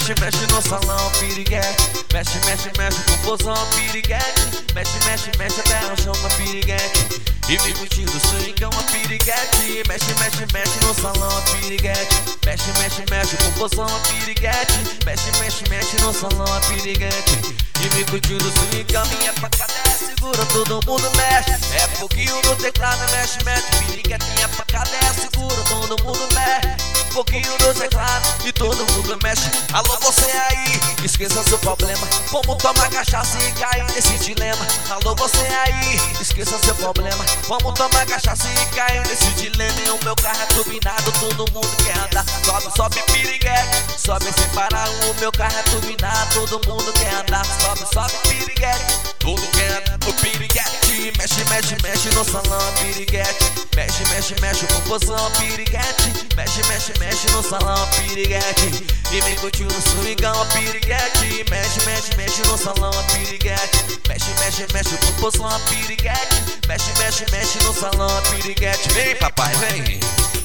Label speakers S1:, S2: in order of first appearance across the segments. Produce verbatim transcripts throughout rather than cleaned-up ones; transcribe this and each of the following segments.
S1: mexe, mexe no salão, piriguete. Mexe, mexe, mexe com pozão, piriguete. Mexe, mexe, mexe até o chão com a piriguete. E vem curtindo o swingão, a piriguete. Mexe, mexe, mexe no salão, a piriguete. Mexe, mexe, mexe com pozão, a piriguete. Mexe, mexe, mexe no salão, a piriguete. E vem curtindo o swingão, minha facada é segura, todo mundo mexe. É pouquinho no teclado, mexe, mexe. Piriguete, minha facada é segura, todo mundo mexe. Pouquinho no teclado e todo mundo mexe. Alô, você aí, esqueça seu problema. Vamos tomar cachaça e cair nesse dilema. Alô, você aí, esqueça seu problema. Vamos tomar cachaça e cair nesse dilema. E o meu carro é turbinado, todo mundo quer andar. Sobe, sobe, piriguete, sobe sem parar. O meu carro é turbinado, todo mundo quer andar. Sobe, sobe, piriguete, todo quer andar. O piriguete, mexe, mexe, mexe no salão, piriguete. Mexe, mexe, mexe com pozão, piriguete. Mexe, mexe, mexe no salão, piriguete. E vem curtindo o swingão, piriguete. Mexe, mexe, mexe no salão, piriguete. Mexe, mexe, mexe com pozão, piriguete. Mexe, mexe, mexe no salão, piriguete. Vem, papai, vem.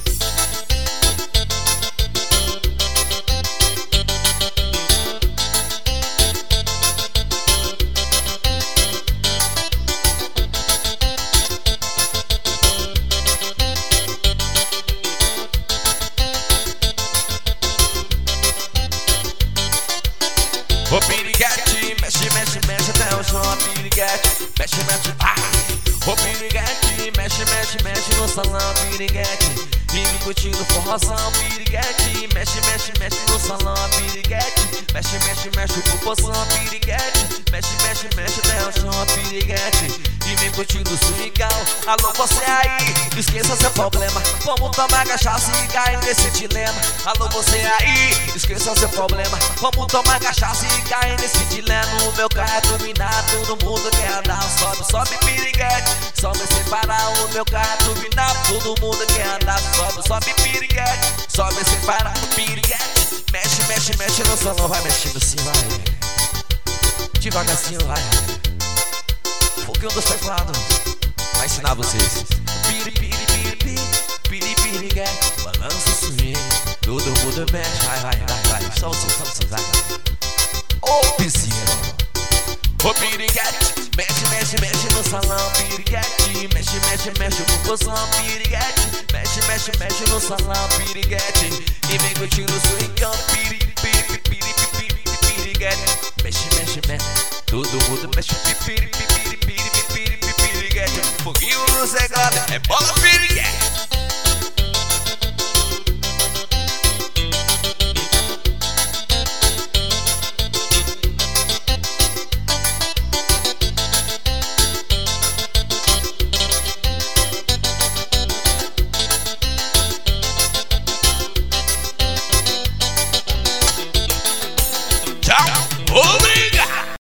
S1: Ô piriguete, mexe, mexe, mexe até o chão, piriguete. Mexe, mexe, ah. Ô piriguete, mexe, mexe, mexe no salão, piriguete. E me curtindo forrozão, piriguete. Mexe, mexe, mexe no salão, piriguete. Mexe, mexe, mexe com poção, piriguete. Mexe, mexe, mexe até o chão, piriguete. E me curtindo o swingão. Alô, você aí, esqueça seu problema. Vamos tomar cachaça e cair nesse dilema. Alô, você aí, esqueça seu problema. Vamos tomar cachaça e cair nesse dilema. O meu carro é turbinado, todo mundo quer andar. Sobe, sobe, piriguete, sobe sem parar. O meu carro é turbinado, todo mundo quer andar. Sobe, sobe, piriguete, sobe sem parar. Piriguete, mexe, mexe, mexe no salão. Vai mexendo assim, vai devagarzinho, vai. Pouquinho dos teclados vai ensinar vocês. Piri, piri, piri, piri, piri, piriguete. Balança o swing, todo mundo mexe. Vai, vai, vai, vai. Só você, só você, vai. Ô, piscina. Ô, piriguete, mexe, mexe, mexe no salão, piriguete. Mexe, mexe, mexe com pozão, piriguete. Mexe, mexe, mexe no salão, piriguete. E vem curtindo o swingão, piri, piri, piri, piri, piriguete. Mexe, mexe, mexe, todo mundo mexe, piri, piri, piri, piri, piri, piriguete. Foguinho no teclado, é bola, piriguete.